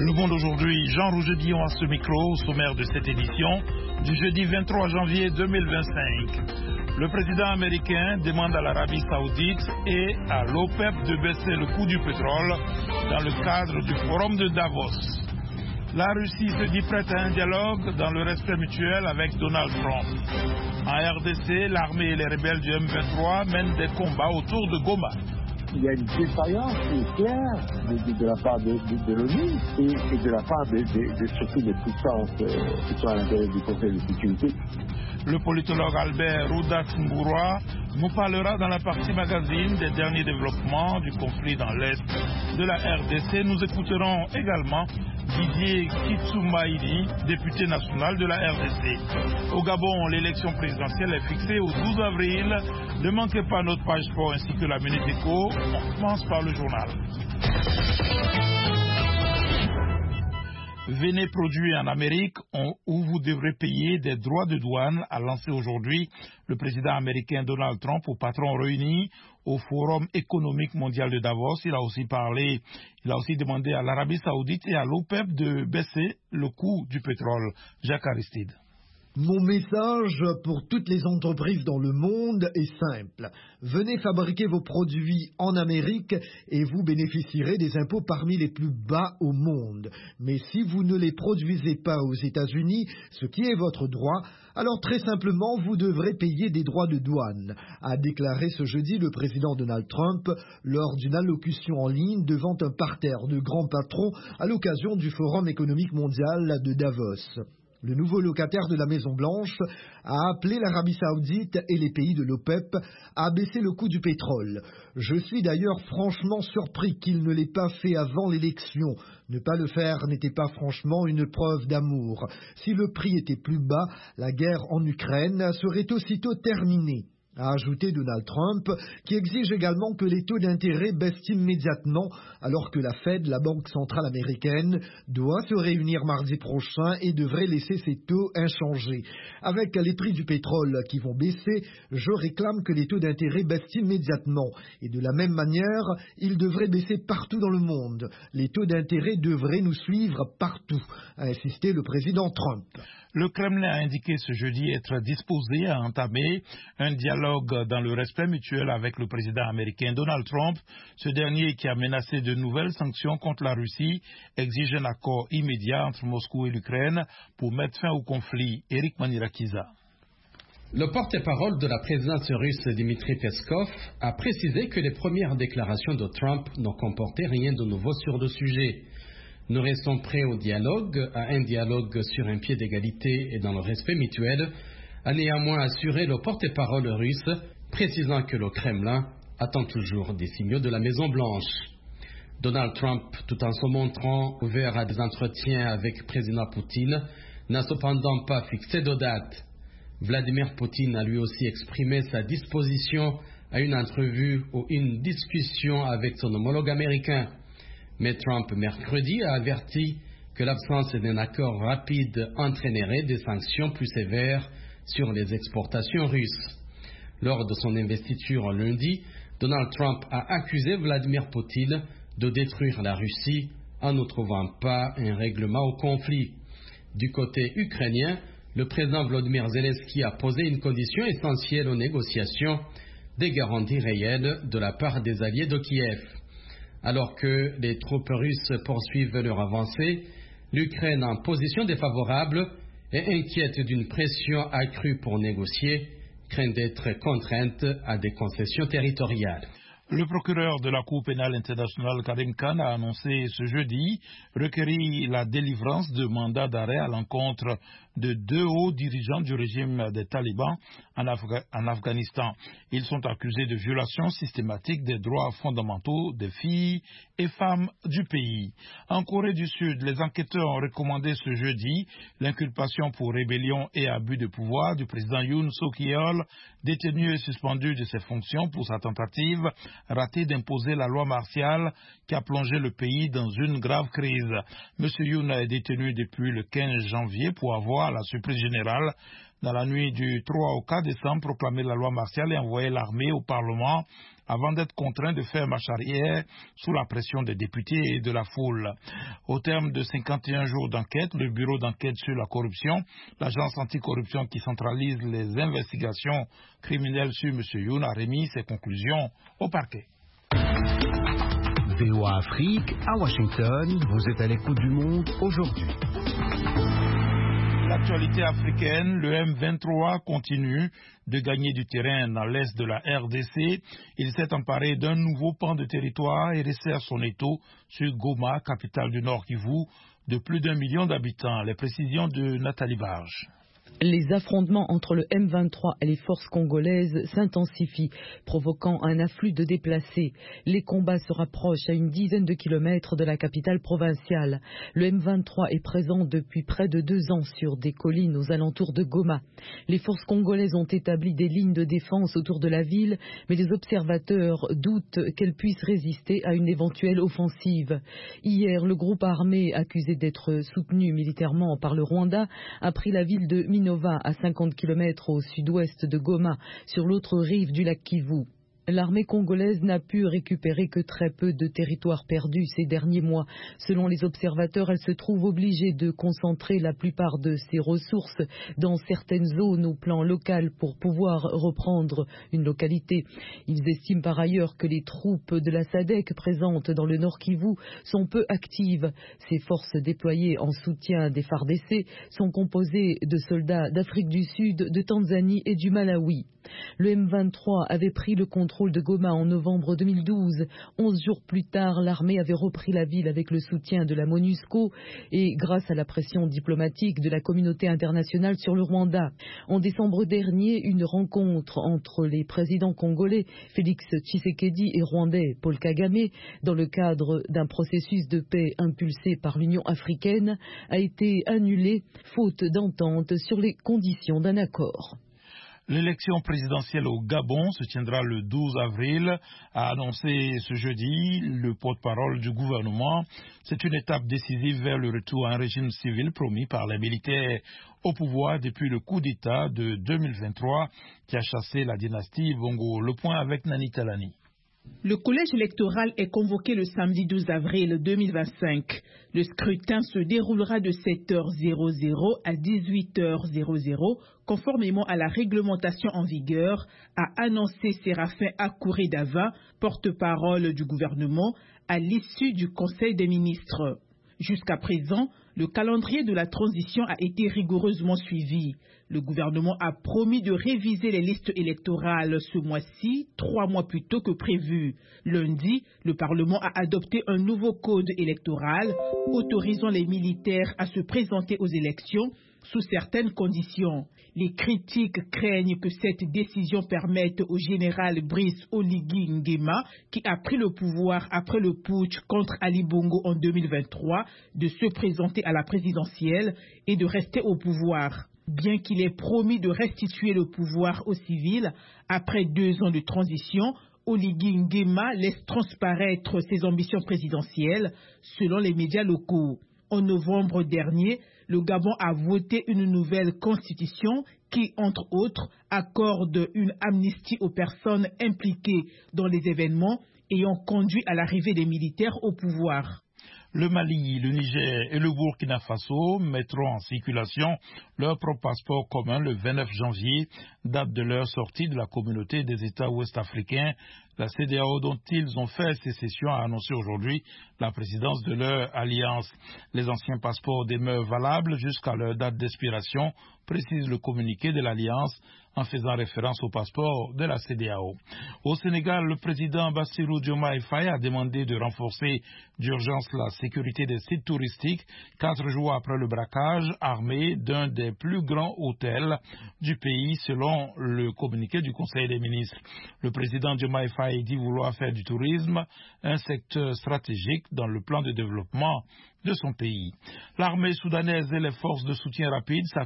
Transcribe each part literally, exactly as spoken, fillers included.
Le Monde aujourd'hui, Jean Rouget Guillon à ce micro, au sommaire de cette édition du jeudi vingt-trois janvier deux mille vingt-cinq. Le président américain demande à l'Arabie Saoudite et à l'OPEP de baisser le coût du pétrole dans le cadre du forum de Davos. La Russie se dit prête à un dialogue dans le respect mutuel avec Donald Trump. En R D C, l'armée et les rebelles du M vingt-trois mènent des combats autour de Goma. Il y a une défaillance qui est claire de, de, de la part de, de, de l'ONU et, et de la part de, de, de surtout des puissances euh, qui sont à l'intérieur du Conseil de sécurité. Le politologue Albert Roudat-Ngouroua nous parlera dans la partie magazine des derniers développements du conflit dans l'Est de la R D C. Nous écouterons également Didier Kitsoumaïdi, député national de la R D C. Au Gabon, l'élection présidentielle est fixée au douze avril. Ne manquez pas notre page sport ainsi que la Minute Éco. On commence par le journal. Venez produire en Amérique où vous devrez payer des droits de douane, a lancé aujourd'hui le président américain Donald Trump aux patrons réunis au Forum économique mondial de Davos. Il a aussi parlé, il a aussi demandé à l'Arabie Saoudite et à l'OPEP de baisser le coût du pétrole. Jacques Aristide. Mon message pour toutes les entreprises dans le monde est simple. Venez fabriquer vos produits en Amérique et vous bénéficierez des impôts parmi les plus bas au monde. Mais si vous ne les produisez pas aux États-Unis, ce qui est votre droit, alors très simplement vous devrez payer des droits de douane, a déclaré ce jeudi le président Donald Trump lors d'une allocution en ligne devant un parterre de grands patrons à l'occasion du Forum économique mondial de Davos. Le nouveau locataire de la Maison-Blanche a appelé l'Arabie Saoudite et les pays de l'OPEP à baisser le coût du pétrole. Je suis d'ailleurs franchement surpris qu'il ne l'ait pas fait avant l'élection. Ne pas le faire n'était pas franchement une preuve d'amour. Si le prix était plus bas, la guerre en Ukraine serait aussitôt terminée, a ajouté Donald Trump, qui exige également que les taux d'intérêt baissent immédiatement, alors que la Fed, la Banque centrale américaine, doit se réunir mardi prochain et devrait laisser ses taux inchangés. Avec les prix du pétrole qui vont baisser, je réclame que les taux d'intérêt baissent immédiatement. Et de la même manière, ils devraient baisser partout dans le monde. Les taux d'intérêt devraient nous suivre partout, a insisté le président Trump. Le Kremlin a indiqué ce jeudi être disposé à entamer un dialogue dans le respect mutuel avec le président américain Donald Trump. Ce dernier, qui a menacé de nouvelles sanctions contre la Russie, exige un accord immédiat entre Moscou et l'Ukraine pour mettre fin au conflit. Eric Manirakiza. Le porte-parole de la présidence russe Dmitry Peskov a précisé que les premières déclarations de Trump n'ont comporté rien de nouveau sur le sujet. Nous restons prêts au dialogue, à un dialogue sur un pied d'égalité et dans le respect mutuel, a néanmoins assuré le porte-parole russe, précisant que le Kremlin attend toujours des signaux de la Maison-Blanche. Donald Trump, tout en se montrant ouvert à des entretiens avec le président Poutine, n'a cependant pas fixé de date. Vladimir Poutine a lui aussi exprimé sa disposition à une entrevue ou une discussion avec son homologue américain. Mais Trump, mercredi, a averti que l'absence d'un accord rapide entraînerait des sanctions plus sévères sur les exportations russes. Lors de son investiture lundi, Donald Trump a accusé Vladimir Poutine de détruire la Russie en ne trouvant pas un règlement au conflit. Du côté ukrainien, le président Volodymyr Zelensky a posé une condition essentielle aux négociations, des garanties réelles de la part des alliés de Kiev. Alors que les troupes russes poursuivent leur avancée, l'Ukraine en position défavorable et inquiète d'une pression accrue pour négocier, craint d'être contrainte à des concessions territoriales. Le procureur de la Cour pénale internationale Karim Khan a annoncé ce jeudi requérir la délivrance de mandats d'arrêt à l'encontre de deux hauts dirigeants du régime des talibans en, Afga- en Afghanistan. Ils sont accusés de violation systématique des droits fondamentaux des filles et femmes du pays. En Corée du Sud, les enquêteurs ont recommandé ce jeudi l'inculpation pour rébellion et abus de pouvoir du président Yoon Suk-yeol, détenu et suspendu de ses fonctions pour sa tentative ratée d'imposer la loi martiale qui a plongé le pays dans une grave crise. M. Yoon est détenu depuis le quinze janvier pour avoir la surprise générale dans la nuit du trois au quatre décembre, proclamé la loi martiale et envoyé l'armée au Parlement avant d'être contraint de faire marche arrière sous la pression des députés et de la foule. Au terme de cinquante et un jours d'enquête, le bureau d'enquête sur la corruption, l'agence anticorruption qui centralise les investigations criminelles sur M. Youn, a remis ses conclusions au parquet. V O A Afrique, à Washington, vous êtes à l'écoute du monde aujourd'hui. L'actualité africaine, le M vingt-trois continue de gagner du terrain dans l'est de la R D C. Il s'est emparé d'un nouveau pan de territoire et resserre son étau sur Goma, capitale du Nord Kivu, de plus d'un million d'habitants. Les précisions de Nathalie Barge. Les affrontements entre le M vingt-trois et les forces congolaises s'intensifient, provoquant un afflux de déplacés. Les combats se rapprochent à une dizaine de kilomètres de la capitale provinciale. Le M vingt-trois est présent depuis près de deux ans sur des collines aux alentours de Goma. Les forces congolaises ont établi des lignes de défense autour de la ville, mais les observateurs doutent qu'elles puissent résister à une éventuelle offensive. Hier, le groupe armé, accusé d'être soutenu militairement par le Rwanda, a pris la ville de Minova, à cinquante kilomètres au sud-ouest de Goma, sur l'autre rive du lac Kivu. L'armée congolaise n'a pu récupérer que très peu de territoire perdu ces derniers mois. Selon les observateurs, elle se trouve obligée de concentrer la plupart de ses ressources dans certaines zones au plan local pour pouvoir reprendre une localité. Ils estiment par ailleurs que les troupes de la SADC présentes dans le Nord Kivu sont peu actives. Ces forces déployées en soutien des F A R D C sont composées de soldats d'Afrique du Sud, de Tanzanie et du Malawi. Le M vingt-trois avait pris le contrôle de Goma en novembre deux mille douze. Onze jours plus tard, l'armée avait repris la ville avec le soutien de la MONUSCO et grâce à la pression diplomatique de la communauté internationale sur le Rwanda. En décembre dernier, une rencontre entre les présidents congolais Félix Tshisekedi et rwandais Paul Kagame, dans le cadre d'un processus de paix impulsé par l'Union africaine, a été annulée faute d'entente sur les conditions d'un accord. L'élection présidentielle au Gabon se tiendra le douze avril, a annoncé ce jeudi le porte-parole du gouvernement. C'est une étape décisive vers le retour à un régime civil promis par les militaires au pouvoir depuis le coup d'État de deux mille vingt-trois qui a chassé la dynastie Bongo. Le point avec Nani Talani. Le collège électoral est convoqué le samedi douze avril deux mille vingt-cinq. Le scrutin se déroulera de sept heures à dix-huit heures, conformément à la réglementation en vigueur, a annoncé Séraphin Akouré Dava, porte-parole du gouvernement, à l'issue du Conseil des ministres. Jusqu'à présent, le calendrier de la transition a été rigoureusement suivi. Le gouvernement a promis de réviser les listes électorales ce mois-ci, trois mois plus tôt que prévu. Lundi, le Parlement a adopté un nouveau code électoral autorisant les militaires à se présenter aux élections sous certaines conditions. Les critiques craignent que cette décision permette au général Brice Oligui Nguema, qui a pris le pouvoir après le putsch contre Ali Bongo en deux mille vingt-trois, de se présenter à la présidentielle et de rester au pouvoir. Bien qu'il ait promis de restituer le pouvoir aux civils, après deux ans de transition, Oligui Nguema laisse transparaître ses ambitions présidentielles, selon les médias locaux. En novembre dernier, le Gabon a voté une nouvelle constitution qui, entre autres, accorde une amnistie aux personnes impliquées dans les événements ayant conduit à l'arrivée des militaires au pouvoir. Le Mali, le Niger et le Burkina Faso mettront en circulation leur propre passeport commun le vingt-neuf janvier, date de leur sortie de la communauté des États ouest-africains, la C D A O dont ils ont fait sécession, a annoncé aujourd'hui la présidence de leur alliance. Les anciens passeports demeurent valables jusqu'à leur date d'expiration, précise le communiqué de l'alliance en faisant référence au passeport de la C D A O. Au Sénégal, le président Bassirou Diomaye Faye a demandé de renforcer d'urgence la sécurité des sites touristiques, quatre jours après le braquage armé d'un des plus grands hôtels du pays, selon le communiqué du Conseil des ministres. Le président Diomaye Faye dit vouloir faire du tourisme un secteur stratégique dans le plan de développement de son pays. L'armée soudanaise et les forces de soutien rapide s'accusent mutuellement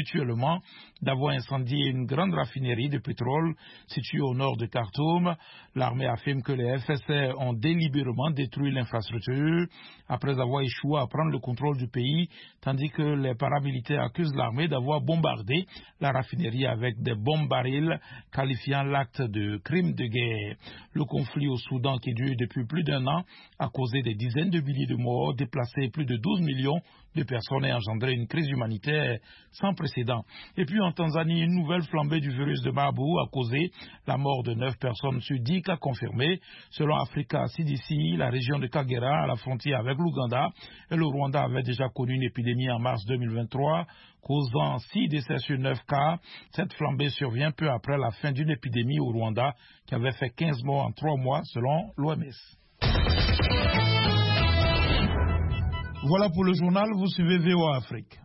mutuellement d'avoir incendié une grande raffinerie de pétrole située au nord de Khartoum. L'armée affirme que les F S A ont délibérément détruit l'infrastructure après avoir échoué à prendre le contrôle du pays, tandis que les paramilitaires accusent l'armée d'avoir bombardé la raffinerie avec des bombes barils, qualifiant l'acte de crime de guerre. Le conflit au Soudan, qui dure depuis plus d'un an, a causé des dizaines de milliers de morts, déplacé plus de douze millions de personnes et engendré une crise humanitaire sans précédent. Et puis en Tanzanie, une nouvelle flambée du virus de Marburg a causé la mort de neuf personnes sur dix cas confirmés. Selon Africa C D C, la région de Kagera, à la frontière avec l'Ouganda, et le Rwanda avait déjà connu une épidémie en mars deux mille vingt-trois, causant six décès sur neuf cas. Cette flambée survient peu après la fin d'une épidémie au Rwanda qui avait fait quinze morts en trois mois, selon l'O M S. Voilà pour le journal, vous suivez V O A Afrique.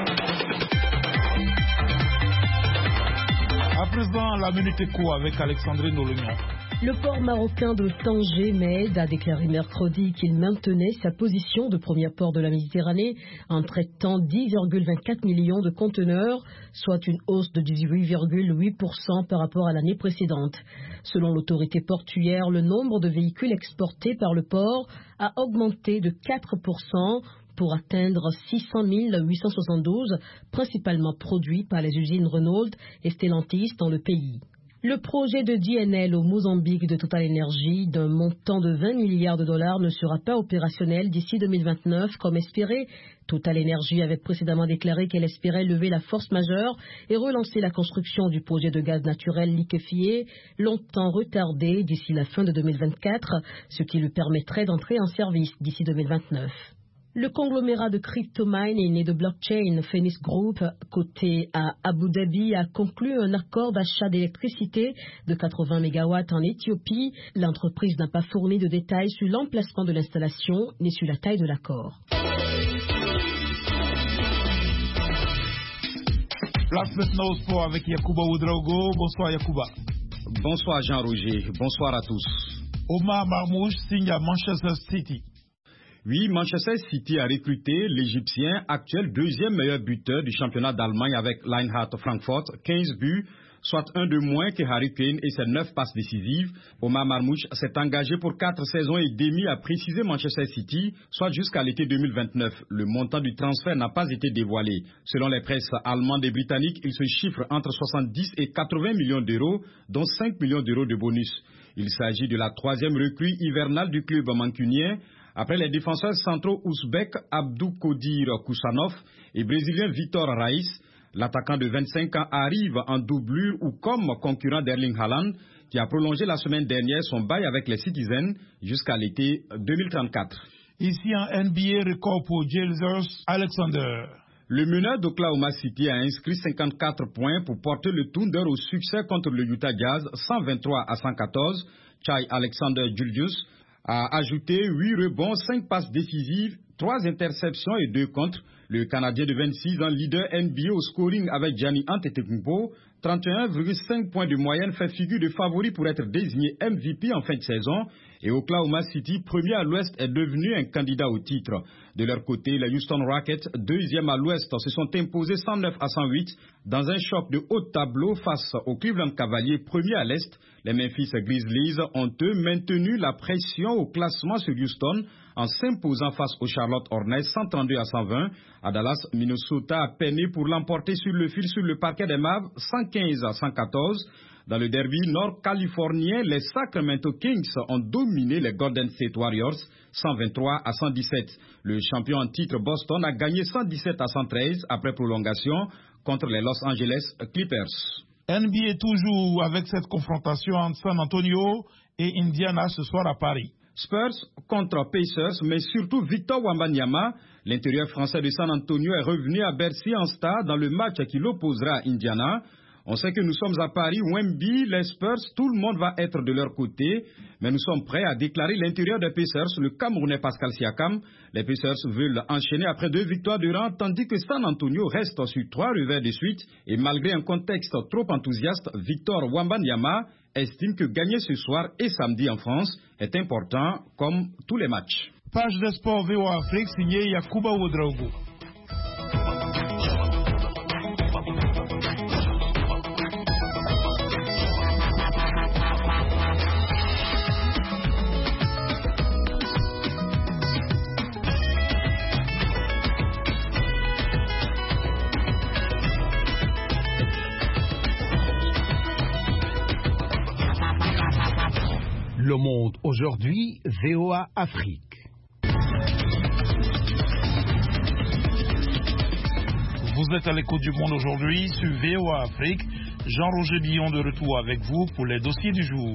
À présent, la Minute Éco avec Alexandrine Olognon. Le port marocain de Tanger Med a déclaré mercredi qu'il maintenait sa position de premier port de la Méditerranée en traitant dix virgule vingt-quatre millions de conteneurs, soit une hausse de dix-huit virgule huit pour cent par rapport à l'année précédente. Selon l'autorité portuaire, le nombre de véhicules exportés par le port a augmenté de quatre pour cent pour atteindre six cent mille huit cent soixante-douze, principalement produits par les usines Renault et Stellantis dans le pays. Le projet de D N L au Mozambique de Total Energy d'un montant de vingt milliards de dollars ne sera pas opérationnel d'ici deux mille vingt-neuf comme espéré. Total Energy avait précédemment déclaré qu'elle espérait lever la force majeure et relancer la construction du projet de gaz naturel liquéfié, longtemps retardé d'ici la fin de deux mille vingt-quatre, ce qui lui permettrait d'entrer en service d'ici deux mille vingt-neuf. Le conglomérat de crypto mining et de blockchain Phoenix Group, coté à Abu Dhabi, a conclu un accord d'achat d'électricité de quatre-vingts mégawatts en Éthiopie. L'entreprise n'a pas fourni de détails sur l'emplacement de l'installation ni sur la taille de l'accord. Place maintenant au sport avec Yacouba Ouedraogo. Bonsoir Yacouba. Bonsoir Jean-Roger, bonsoir à tous. Omar Marmouche signe à Manchester City. Oui, Manchester City a recruté l'Égyptien, actuel deuxième meilleur buteur du championnat d'Allemagne avec l'Eintracht Francfort, quinze buts, soit un de moins que Harry Kane et ses neuf passes décisives. Omar Marmouche s'est engagé pour quatre saisons et demie à préciser Manchester City, soit jusqu'à l'été deux mille vingt-neuf. Le montant du transfert n'a pas été dévoilé. Selon les presses allemandes et britanniques, il se chiffre entre soixante-dix et quatre-vingts millions d'euros, dont cinq millions d'euros de bonus. Il s'agit de la troisième recrue hivernale du club mancunien, après les défenseurs centraux ouzbeks Abdou Kodir Kousanov et brésilien Vitor Raïs. L'attaquant de vingt-cinq ans arrive en doublure ou comme concurrent d'Erling Haaland, qui a prolongé la semaine dernière son bail avec les Citizens jusqu'à l'été deux mille trente-quatre. Ici en N B A, record pour Gilgeous Alexander. Le meneur d'Oklahoma City a inscrit cinquante-quatre points pour porter le Thunder au succès contre le Utah Jazz, cent vingt-trois à cent quatorze. Shai Alexander-Gilgeous a ajouté huit rebonds, cinq passes décisives, trois interceptions et deux contres. Le Canadien de vingt-six ans, leader N B A au scoring avec Giannis Antetokounmpo, trente et un virgule cinq points de moyenne, fait figure de favori pour être désigné M V P en fin de saison. Et Oklahoma City, premier à l'Ouest, est devenu un candidat au titre. De leur côté, les Houston Rockets, deuxième à l'Ouest, se sont imposés cent neuf à cent huit dans un choc de haut tableau face aux Cleveland Cavaliers, premier à l'Est. Les Memphis Grizzlies ont eux maintenu la pression au classement sur Houston en s'imposant face aux Charlotte Hornets cent trente-deux à cent vingt. À Dallas, Minnesota a peiné pour l'emporter sur le fil sur le parquet des Mavs cent quinze à cent quatorze. Dans le derby nord-californien, les Sacramento Kings ont dominé les Golden State Warriors cent vingt-trois à cent dix-sept. Le champion en titre Boston a gagné cent dix-sept à cent treize après prolongation contre les Los Angeles Clippers. N B A toujours avec cette confrontation entre San Antonio et Indiana ce soir à Paris. Spurs contre Pacers, mais surtout Victor Wembanyama. L'intérieur français de San Antonio est revenu à Bercy en star dans le match qui l'opposera à Indiana. On sait que nous sommes à Paris, Wemby, les Spurs, tout le monde va être de leur côté. Mais nous sommes prêts à déclarer l'intérieur des Pacers, le Camerounais Pascal Siakam. Les Pacers veulent enchaîner après deux victoires de rang, tandis que San Antonio reste sur trois revers de suite. Et malgré un contexte trop enthousiaste, Victor Wembanyama estime que gagner ce soir et samedi en France est important, comme tous les matchs. Page de sport V O A Afrique, signé Yacouba Ouedraogo. Le Monde aujourd'hui, V O A Afrique. Vous êtes à l'écoute du Monde aujourd'hui sur V O A Afrique. Jean-Roger Billon de retour avec vous pour les dossiers du jour.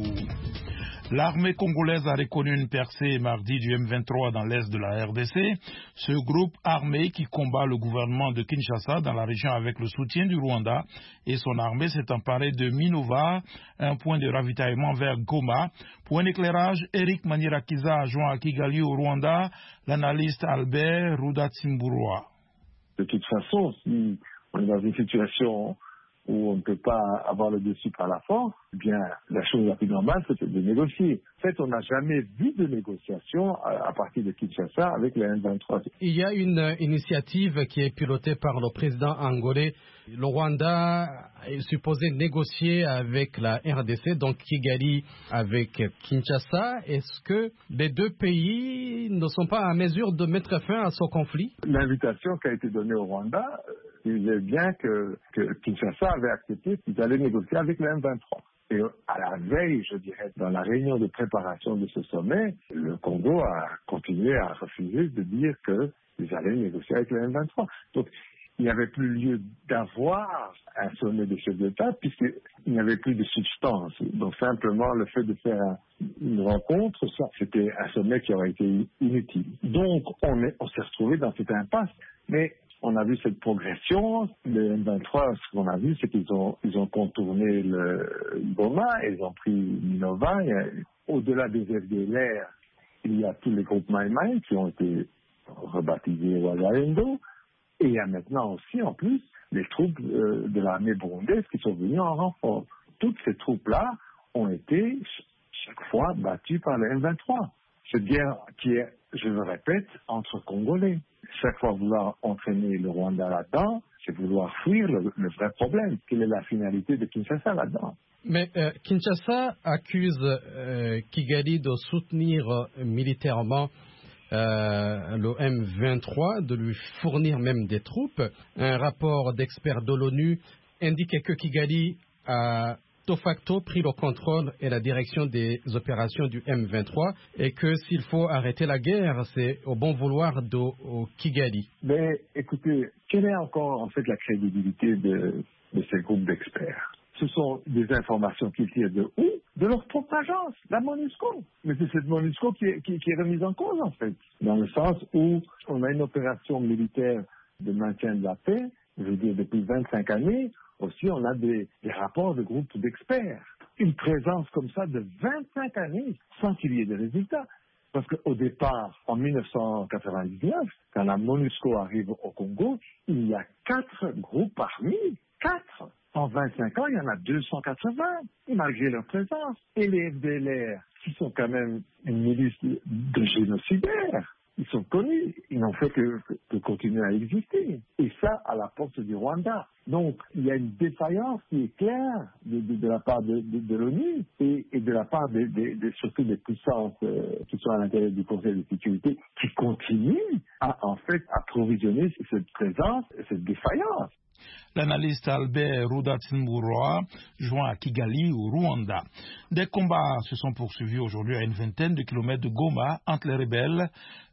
L'armée congolaise a reconnu une percée mardi du M vingt-trois dans l'est de la R D C. Ce groupe armé qui combat le gouvernement de Kinshasa dans la région avec le soutien du Rwanda et son armée s'est emparé de Minova, un point de ravitaillement vers Goma. Pour un éclairage, Eric Manirakiza a joint à Kigali au Rwanda l'analyste Albert Rudatsimburwa. De toute façon, si on est dans une situation où on ne peut pas avoir le dessus par la force, eh bien, la chose la plus normale, c'est de négocier. En fait, on n'a jamais vu de négociation à, à partir de Kinshasa avec le M vingt-trois. Il y a une initiative qui est pilotée par le président angolais. Le Rwanda est supposé négocier avec la R D C, donc Kigali avec Kinshasa. Est-ce que les deux pays ne sont pas à mesure de mettre fin à ce conflit? L'invitation qui a été donnée au Rwanda disait bien que, que Kinshasa avait accepté qu'ils allaient négocier avec le M vingt-trois. Et à la veille, je dirais, dans la réunion de préparation de ce sommet, le Congo a continué à refuser de dire qu'ils allaient négocier avec le M vingt-trois. Donc, il n'y avait plus lieu d'avoir un sommet de chefs d'État puisqu'il n'y avait plus de substance. Donc simplement le fait de faire un, une rencontre, ça, c'était un sommet qui aurait été inutile. Donc on, est, on s'est retrouvé dans cette impasse. Mais on a vu cette progression. Le M vingt-trois, ce qu'on a vu, c'est qu'ils ont, ils ont contourné le Goma, ils ont pris Minova. Au-delà des F D L R, il y a tous les groupes Maïmaï qui ont été rebaptisés Wazalendo. Et il y a maintenant aussi, en plus, les troupes euh, de l'armée burundaise qui sont venues en renfort. Toutes ces troupes-là ont été chaque fois battues par le M vingt-trois. Cette guerre qui est, je le répète, entre Congolais. Chaque fois vouloir entraîner le Rwanda là-dedans, c'est vouloir fuir le, le vrai problème. Quelle est la finalité de Kinshasa là-dedans? Mais euh, Kinshasa accuse euh, Kigali de soutenir euh, militairement Euh, le M vingt-trois, de lui fournir même des troupes. Un rapport d'experts de l'ONU indique que Kigali a de facto pris le contrôle et la direction des opérations du M vingt-trois et que s'il faut arrêter la guerre, c'est au bon vouloir de Kigali. Mais écoutez, quelle est encore en fait la crédibilité de, de ces groupes d'experts? Ce sont des informations qu'ils tirent de où? De leur propre agence, la MONUSCO. Mais c'est cette MONUSCO qui est, qui, qui est remise en cause, en fait. Dans le sens où on a une opération militaire de maintien de la paix, je veux dire depuis vingt-cinq années, aussi on a des, des rapports de groupes d'experts. Une présence comme ça de vingt-cinq années sans qu'il y ait de résultats. Parce qu'au départ, en mille neuf cent quatre-vingt-dix-neuf, quand la MONUSCO arrive au Congo, il y a quatre groupes armés. Quatre! En vingt-cinq ans, il y en a deux cent quatre-vingts, malgré leur présence. Et les F D L R, qui sont quand même une milice de génocidaires, ils sont connus, ils n'ont fait que, que, que continuer à exister. Et ça, à la porte du Rwanda. Donc, il y a une défaillance qui est claire de, de, de la part de, de, de l'ONU et, et de la part de, de, de, surtout des puissances euh, qui sont à l'intérieur du Conseil de sécurité, qui continuent à, en fait, approvisionner cette présence, cette défaillance. L'analyste Albert Rudatsimburwa joint à Kigali au Rwanda. Des combats se sont poursuivis aujourd'hui à une vingtaine de kilomètres de Goma entre les rebelles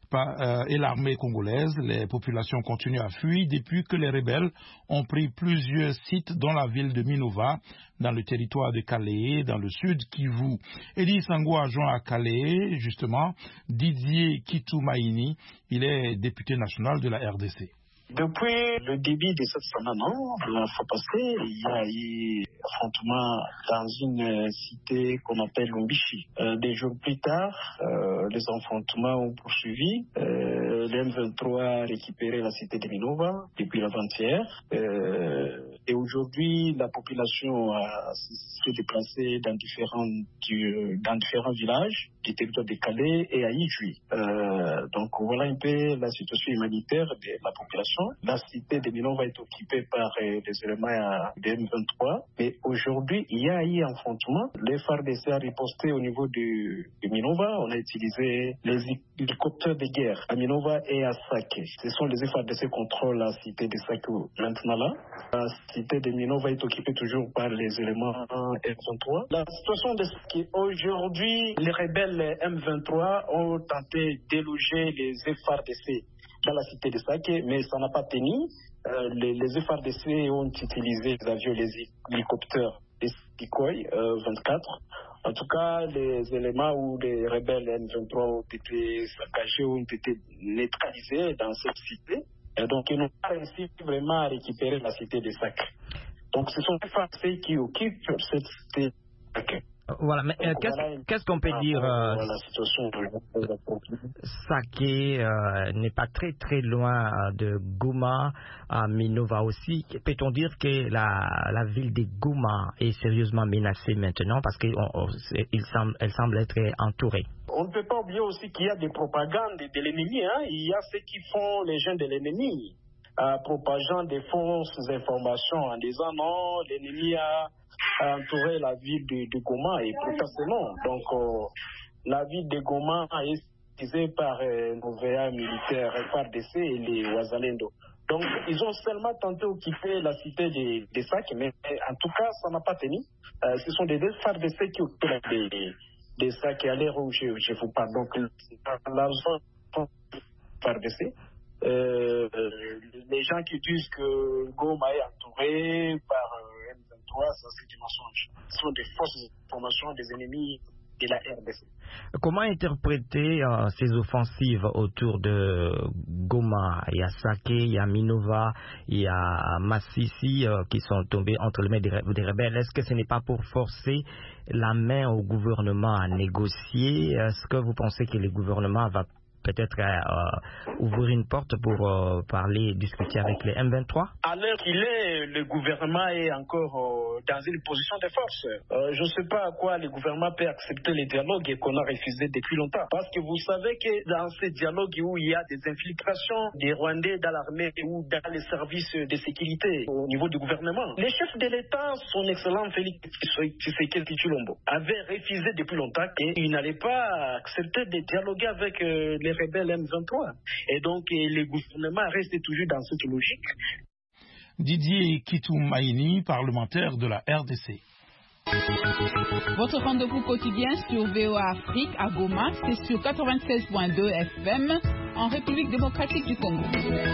et l'armée congolaise. Les populations continuent à fuir depuis que les rebelles ont pris plusieurs sites dont la ville de Minova dans le territoire de Calais, dans le sud Kivu. Eddie Sango a joint à Calais, justement, Didier Kitoumaïni. Il est député national de la R D C. Depuis le début de cette semaine, la fois passée, il y a eu affrontement dans une cité qu'on appelle Lumbishi. Euh, des jours plus tard, euh, les affrontements ont poursuivi. Euh, le M vingt-trois a récupéré la cité de Minova depuis l'avant-hier. Euh, et aujourd'hui, la population a s'est déplacée dans différents, du, dans différents villages du territoire de Calais et à Ijui. Euh, donc voilà un peu la situation humanitaire de la population. La cité de Minova est occupée par euh, des éléments de M vingt-trois. Mais aujourd'hui, il y a eu un affrontement. Les F A R D C a riposté au niveau de, de Minova. On a utilisé les hélicoptères de guerre à Minova et à Sake. Ce sont les F A R D C qui contrôlent la cité de Sake maintenant là. La cité de Minova est occupée toujours par les éléments M vingt-trois. La situation de ce qui aujourd'hui, les rebelles M vingt-trois ont tenté déloger les F A R D C dans la cité de Sake, mais ça n'a pas tenu. Euh, les, les F A R D C ont utilisé les avions, les hélicoptères, les Sukhoi euh, vingt-quatre. En tout cas, les éléments où les rebelles M vingt-trois ont été saccagés, ont été neutralisés dans cette cité. Et donc, ils n'ont pas réussi vraiment à récupérer la cité de Sake. Donc, ce sont les F A R D C qui occupent cette cité de Sake. Voilà, mais euh, qu'est-ce, voilà, qu'est-ce qu'on peut dire euh, Sake euh, n'est pas très très loin de Goma, à Minova aussi. Peut-on dire que la, la ville de Goma est sérieusement menacée maintenant parce qu'elle semble, elle semble être entourée? On ne peut pas oublier aussi qu'il y a des propagandes de l'ennemi. Hein. Il y a ceux qui font les gens de l'ennemi, euh, propageant des fausses informations en disant non, l'ennemi a a entouré la ville de, de Goma et pourtant c'est non. Donc euh, la ville de Goma est utilisée par euh, nos V A militaires F A R D C et les Ouazalendo. Donc ils ont seulement tenté d'occuper la cité de, de Sake, mais en tout cas ça n'a pas tenu. Euh, ce sont des F A R D C qui occupent la de, de Sake à l'heure où je, je vous parle. Donc l'argent F A R D C. Euh, les gens qui disent que Goma est entouré par euh, M vingt-trois, ça c'est du mensonge. Ce sont des fausses informations des ennemis de la R D C. Comment interpréter euh, ces offensives autour de Goma? Il y a Sake, il y a Minova, il y a Massissi euh, qui sont tombés entre les mains des, des rebelles. Est-ce que ce n'est pas pour forcer la main au gouvernement à négocier? Est-ce que vous pensez que le gouvernement va peut-être euh, ouvrir une porte pour euh, parler, discuter avec les M vingt-trois? À l'heure qu'il est, le gouvernement est encore euh, dans une position de force. Euh, je ne sais pas à quoi le gouvernement peut accepter les dialogues et qu'on a refusé depuis longtemps. Parce que vous savez que dans ces dialogues où il y a des infiltrations des Rwandais dans l'armée ou dans les services de sécurité au niveau du gouvernement, les chefs de l'État, son excellent Félix Tshisekedi Tshilombo, avaient refusé depuis longtemps qu'il n'allait pas accepter de dialoguer avec euh, les rebelles M vingt-trois. Et donc, le gouvernement reste toujours dans cette logique. Didier Kitoumaïni, parlementaire de la R D C. Votre rendez-vous quotidien sur V O A Afrique à Goma, c'est sur quatre-vingt-seize point deux F M en République démocratique du Congo.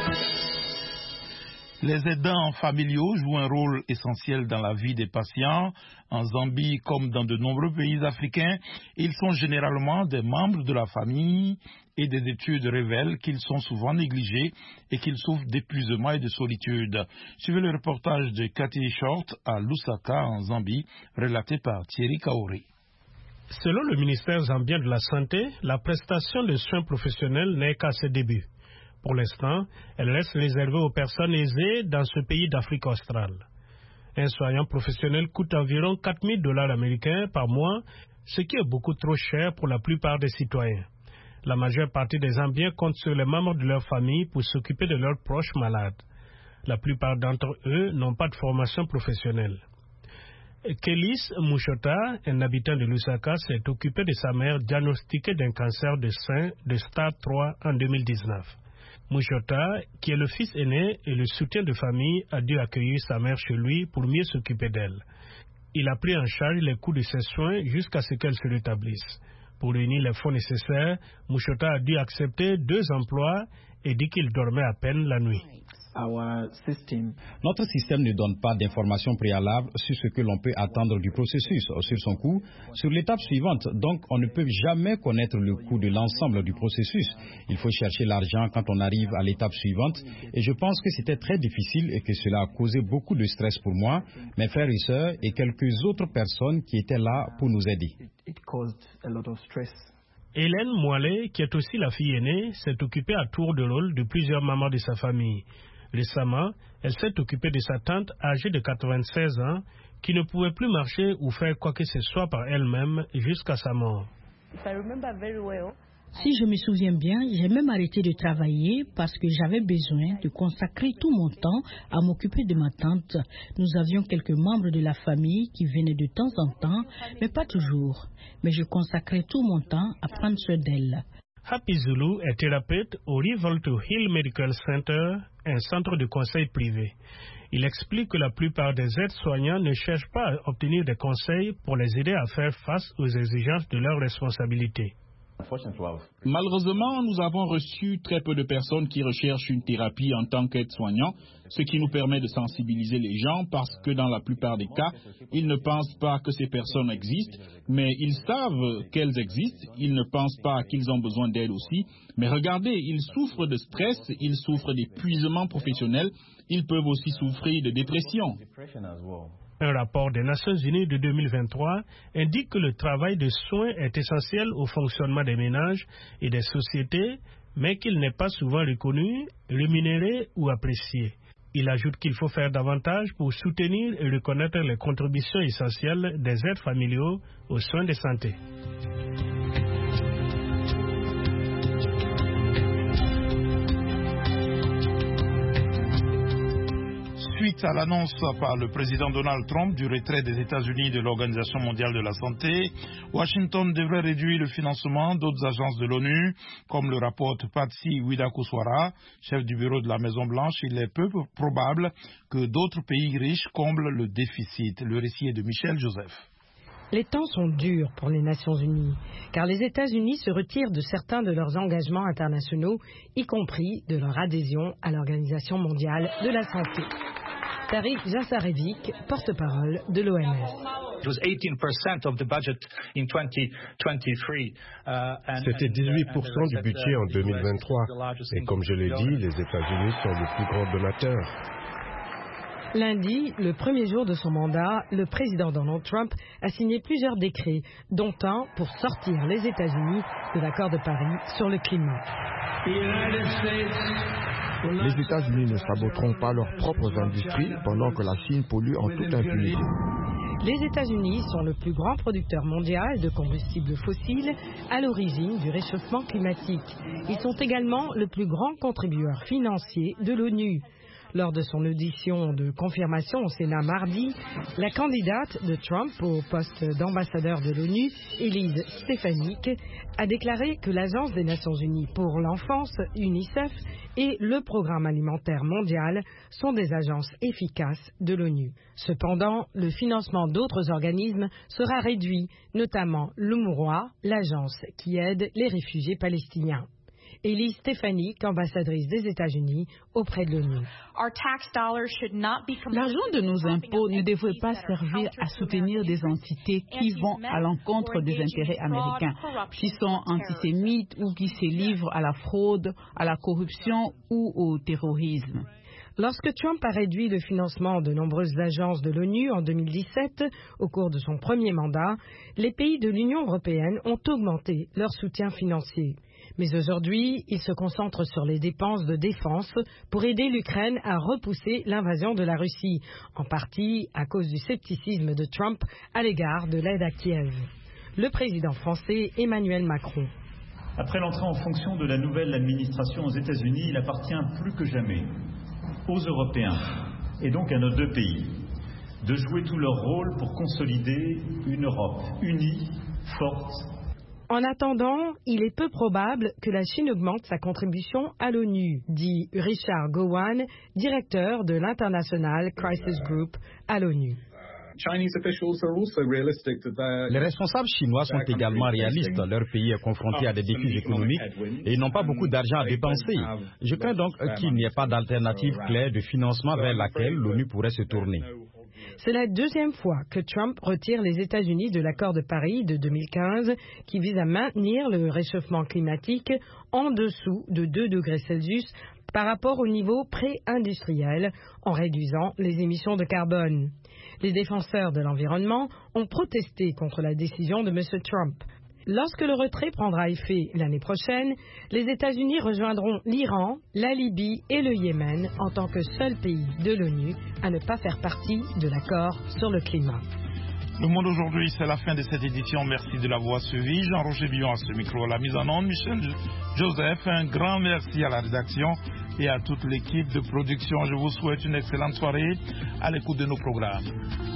Les aidants familiaux jouent un rôle essentiel dans la vie des patients. En Zambie, comme dans de nombreux pays africains, ils sont généralement des membres de la famille et des études révèlent qu'ils sont souvent négligés et qu'ils souffrent d'épuisement et de solitude. Suivez le reportage de Cathy Short à Lusaka, en Zambie, relaté par Thierry Kaori. Selon le ministère zambien de la Santé, la prestation de soins professionnels n'est qu'à ses débuts. Pour l'instant, elle reste réservée aux personnes aisées dans ce pays d'Afrique australe. Un soignant professionnel coûte environ quatre mille dollars américains par mois, ce qui est beaucoup trop cher pour la plupart des citoyens. La majeure partie des Zambiens comptent sur les membres de leur famille pour s'occuper de leurs proches malades. La plupart d'entre eux n'ont pas de formation professionnelle. Kelis Mushota, un habitant de Lusaka, s'est occupé de sa mère diagnostiquée d'un cancer de sein de stade trois en deux mille dix-neuf. Mushota, qui est le fils aîné et le soutien de famille, a dû accueillir sa mère chez lui pour mieux s'occuper d'elle. Il a pris en charge les coûts de ses soins jusqu'à ce qu'elle se rétablisse. Pour réunir les fonds nécessaires, Mushota a dû accepter deux emplois et dit qu'il dormait à peine la nuit. Notre système ne donne pas d'informations préalables sur ce que l'on peut attendre du processus, sur son coût, sur l'étape suivante. Donc, on ne peut jamais connaître le coût de l'ensemble du processus. Il faut chercher l'argent quand on arrive à l'étape suivante. Et je pense que c'était très difficile et que cela a causé beaucoup de stress pour moi, mes frères et sœurs et quelques autres personnes qui étaient là pour nous aider. Hélène Moilet, qui est aussi la fille aînée, s'est occupée à tour de rôle de plusieurs mamans de sa famille. Récemment, elle s'est occupée de sa tante âgée de quatre-vingt-seize ans qui ne pouvait plus marcher ou faire quoi que ce soit par elle-même jusqu'à sa mort. Si je me souviens bien, j'ai même arrêté de travailler parce que j'avais besoin de consacrer tout mon temps à m'occuper de ma tante. Nous avions quelques membres de la famille qui venaient de temps en temps, mais pas toujours. Mais je consacrais tout mon temps à prendre soin d'elle. Happy Zulu est thérapeute au Rival to Hill Medical Center, un centre de conseil privé. Il explique que la plupart des aides-soignants ne cherchent pas à obtenir des conseils pour les aider à faire face aux exigences de leurs responsabilités. Malheureusement, nous avons reçu très peu de personnes qui recherchent une thérapie en tant qu'aide-soignant, ce qui nous permet de sensibiliser les gens parce que dans la plupart des cas, ils ne pensent pas que ces personnes existent, mais ils savent qu'elles existent, ils ne pensent pas qu'ils ont besoin d'aide aussi, mais regardez, ils souffrent de stress, ils souffrent d'épuisement professionnel, ils peuvent aussi souffrir de dépression. Un rapport des Nations Unies de deux mille vingt-trois indique que le travail de soins est essentiel au fonctionnement des ménages et des sociétés, mais qu'il n'est pas souvent reconnu, rémunéré ou apprécié. Il ajoute qu'il faut faire davantage pour soutenir et reconnaître les contributions essentielles des aides familiaux aux soins de santé. Suite à l'annonce par le président Donald Trump du retrait des États-Unis de l'Organisation mondiale de la santé, Washington devrait réduire le financement d'autres agences de l'ONU, comme le rapporte Patsy Widakuswara, chef du bureau de la Maison-Blanche. Il est peu probable que d'autres pays riches comblent le déficit. Le récit est de Michel Joseph. Les temps sont durs pour les Nations Unies, car les États-Unis se retirent de certains de leurs engagements internationaux, y compris de leur adhésion à l'Organisation mondiale de la santé. Tariq Jassarevic, porte-parole de l'O M S. C'était dix-huit pour cent du budget en deux mille vingt-trois. Et comme je l'ai dit, les États-Unis sont le plus grand donateur. Lundi, le premier jour de son mandat, le président Donald Trump a signé plusieurs décrets, dont un pour sortir les États-Unis de l'accord de Paris sur le climat. Les États-Unis ne saboteront pas leurs propres industries pendant que la Chine pollue en toute impunité. Les États-Unis sont le plus grand producteur mondial de combustibles fossiles à l'origine du réchauffement climatique. Ils sont également le plus grand contributeur financier de l'ONU. Lors de son audition de confirmation au Sénat mardi, la candidate de Trump au poste d'ambassadeur de l'ONU, Elise Stefanik, a déclaré que l'Agence des Nations Unies pour l'enfance, UNICEF, et le Programme alimentaire mondial sont des agences efficaces de l'ONU. Cependant, le financement d'autres organismes sera réduit, notamment l'UNRWA, l'agence qui aide les réfugiés palestiniens. Elise Stefanik, ambassadrice des États-Unis auprès de l'ONU. L'argent de nos impôts ne devrait pas servir à soutenir des entités qui vont à l'encontre des intérêts américains, qui sont antisémites ou qui se livrent à la fraude, à la corruption ou au terrorisme. Lorsque Trump a réduit le financement de nombreuses agences de l'ONU en deux mille dix-sept, au cours de son premier mandat, les pays de l'Union européenne ont augmenté leur soutien financier. Mais aujourd'hui, il se concentre sur les dépenses de défense pour aider l'Ukraine à repousser l'invasion de la Russie, en partie à cause du scepticisme de Trump à l'égard de l'aide à Kiev. Le président français Emmanuel Macron. Après l'entrée en fonction de la nouvelle administration aux États-Unis, il appartient plus que jamais aux Européens, et donc à nos deux pays, de jouer tout leur rôle pour consolider une Europe unie, forte. En attendant, il est peu probable que la Chine augmente sa contribution à l'ONU, dit Richard Gowan, directeur de l'International Crisis Group à l'ONU. Les responsables chinois sont également réalistes. Leur pays est confronté à des défis économiques et n'ont pas beaucoup d'argent à dépenser. Je crains donc qu'il n'y ait pas d'alternative claire de financement vers laquelle l'ONU pourrait se tourner. C'est la deuxième fois que Trump retire les États-Unis de l'accord de Paris de deux mille quinze qui vise à maintenir le réchauffement climatique en dessous de deux degrés Celsius par rapport au niveau pré-industriel en réduisant les émissions de carbone. Les défenseurs de l'environnement ont protesté contre la décision de M. Trump. Lorsque le retrait prendra effet l'année prochaine, les États-Unis rejoindront l'Iran, la Libye et le Yémen en tant que seul pays de l'ONU à ne pas faire partie de l'accord sur le climat. Le Monde aujourd'hui, c'est la fin de cette édition. Merci de l'avoir suivi. Jean-Roger Billon à ce micro, la mise en onde. Michel Joseph, un grand merci à la rédaction et à toute l'équipe de production. Je vous souhaite une excellente soirée à l'écoute de nos programmes.